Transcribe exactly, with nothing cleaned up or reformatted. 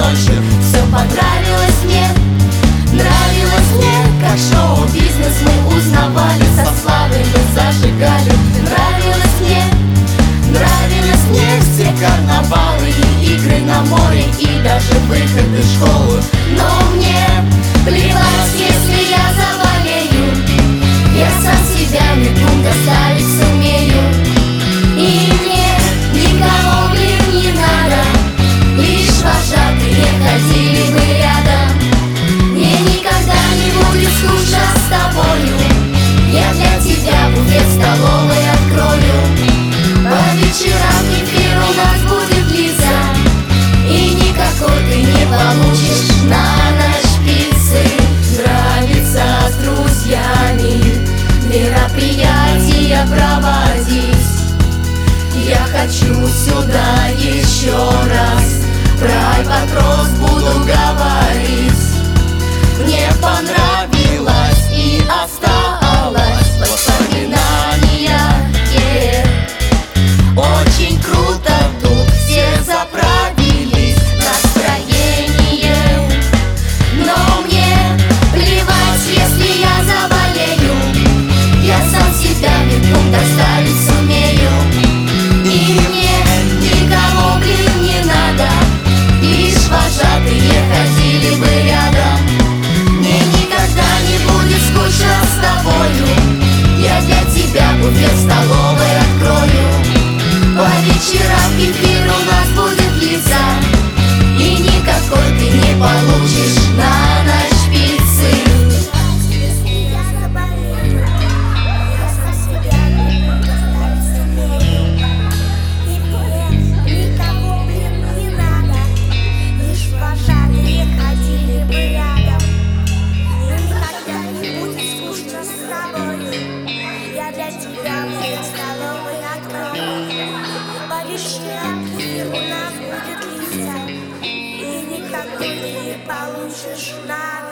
больше. Все понравилось мне, нравилось мне, как шоу-бизнес мы узнавали, со славой мы зажигали. Нравилось мне, нравились мне все карнавалы и игры на море, и даже выход из школы. Но мне плевать, если я заболею, я сам себя метнуть доставить сумею. И мне никого, блин, не надо, лишь вожатые ходили бы рядом. Мне никогда не будет скучно с тобою, я для тебя буфет в столовой открою. По вечерам эфир у нас будет длиться, и никакой ты не получишь на ночь пиццы. Нравится с друзьями мероприятия проводить. Я хочу сюда еще раз про Альбатрос буду говорить. Мне понравилось и осталось воспоминания, yeah. Очень круто тут все заправились настроением. Но мне плевать, если я заболею, я сам себя метнуть доставить сумею. И мне никого, блин, не надо, лишь вожатые ходили бы рядом. Мне никогда не будет скучно с тобою, я для тебя буфет в столовой открою. По вечерам эфир у нас будет длиться, и никакой ты не получишь на ночь пиццы. Если я заболею, я сам себя метнуть доставить сумею. И мне никого, блин, не надо, лишь вожатые ходили бы рядом. Мне никогда не будет скучно с тобою, я для тебя буфет в столовой открою. По вечерам эфир у нас будет длиться, и никакой ты не получишь на